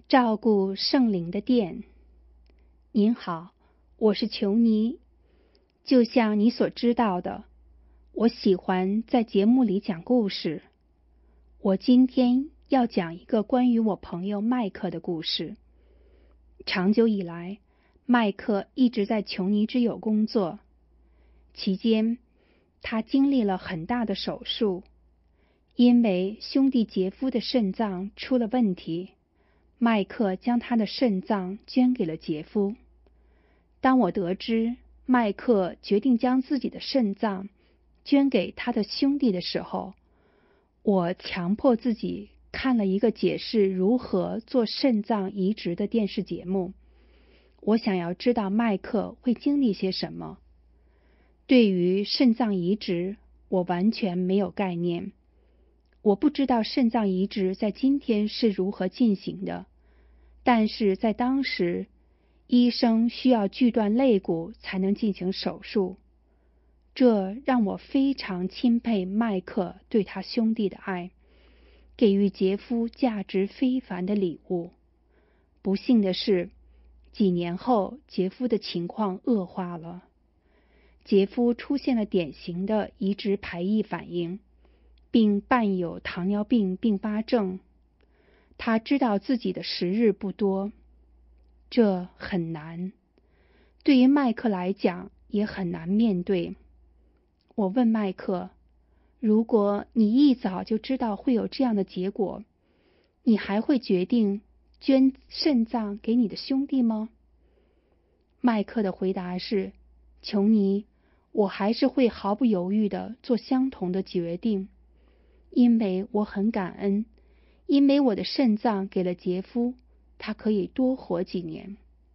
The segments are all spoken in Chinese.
照顾圣灵的殿。您好，我是裘尼。就像你所知道的，我喜欢在节目里讲故事。我今天要讲一个关于我朋友麦克的故事。长久以来，麦克一直在裘尼之友工作，期间他经历了很大的手术，因为兄弟杰夫的肾脏出了问题，麦克将他的肾脏捐给了杰夫。当我得知麦克决定将自己的肾脏捐给他的兄弟的时候，我强迫自己看了一个解释如何做肾脏移植的电视节目。我想要知道麦克会经历些什么。对于肾脏移植，我完全没有概念。我不知道肾脏移植在今天是如何进行的，但是在当时，医生需要锯断肋骨才能进行手术。这让我非常钦佩麦克对他兄弟的爱，给予杰夫价值非凡的礼物。不幸的是，几年后杰夫的情况恶化了。杰夫出现了典型的移植排异反应，并伴有糖尿病并发症。他知道自己的时日不多，这很难，对于麦克来讲也很难面对。我问麦克，如果你一早就知道会有这样的结果，你还会决定捐肾脏给你的兄弟吗？麦克的回答是，裘尼，我还是会毫不犹豫地做相同的决定，因为我很感恩，因为我的肾脏给了杰夫，他可以多活几年。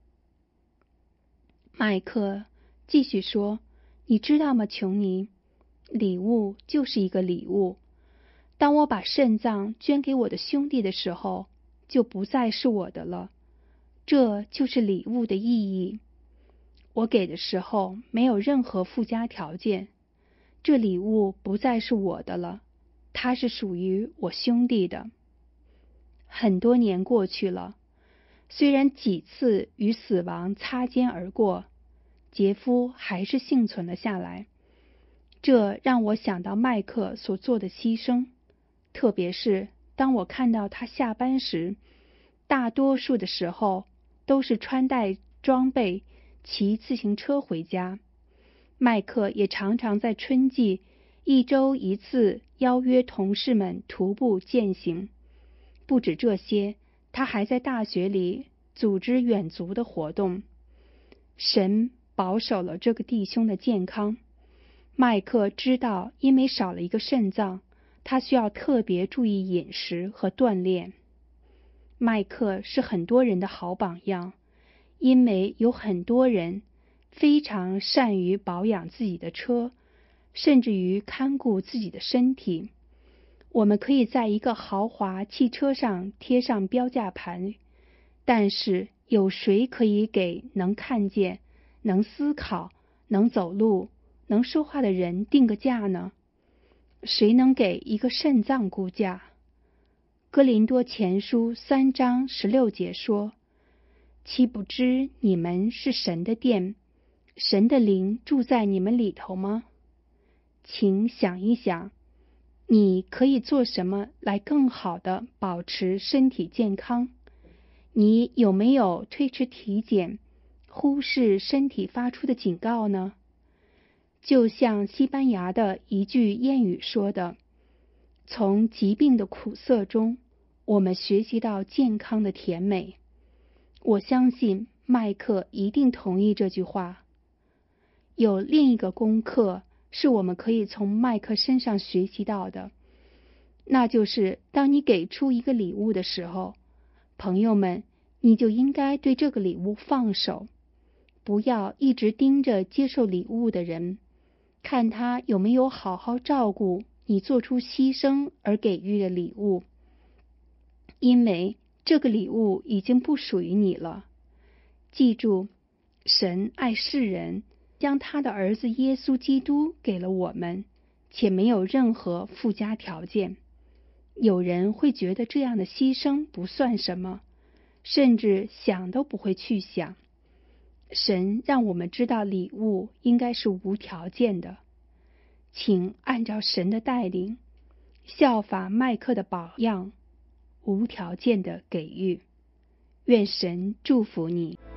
麦克继续说，你知道吗，裘尼，礼物就是一个礼物。当我把肾脏捐给我的兄弟的时候，就不再是我的了。这就是礼物的意义。我给的时候没有任何附加条件，这礼物不再是我的了，它是属于我兄弟的。很多年过去了，虽然几次与死亡擦肩而过，杰夫还是幸存了下来。这让我想到麦克所做的牺牲，特别是当我看到他下班时，大多数的时候都是穿戴装备，骑自行车回家。麦克也常常在春季1周1次邀约同事们徒步健行。不止这些，他还在大学里组织远足的活动。神保守了这个弟兄的健康。麦克知道，因为少了一个肾脏，他需要特别注意饮食和锻炼。麦克是很多人的好榜样，因为有很多人非常善于保养自己的车，甚至于看顾自己的身体。我们可以在一个豪华汽车上贴上标价牌，但是有谁可以给能看见、能思考、能走路、能说话的人定个价呢？谁能给一个肾脏估价？哥林多前书3章16节说，岂不知你们是神的殿，神的灵住在你们里头吗？请想一想，你可以做什么来更好地保持身体健康？你有没有推迟体检，忽视身体发出的警告呢？就像西班牙的一句谚语说的，从疾病的苦涩中，我们学习到健康的甜美。我相信麦克一定同意这句话。有另一个功课是我们可以从麦克身上学习到的，那就是当你给出一个礼物的时候，朋友们，你就应该对这个礼物放手，不要一直盯着接受礼物的人，看他有没有好好照顾你做出牺牲而给予的礼物，因为这个礼物已经不属于你了。记住，神爱世人，将他的儿子耶稣基督给了我们，且没有任何附加条件。有人会觉得这样的牺牲不算什么， 甚至想都不会去想。神让我们知道礼物应该是无条件的，请按照神的带领，效法麦克的榜样，无条件的给予。愿神祝福你。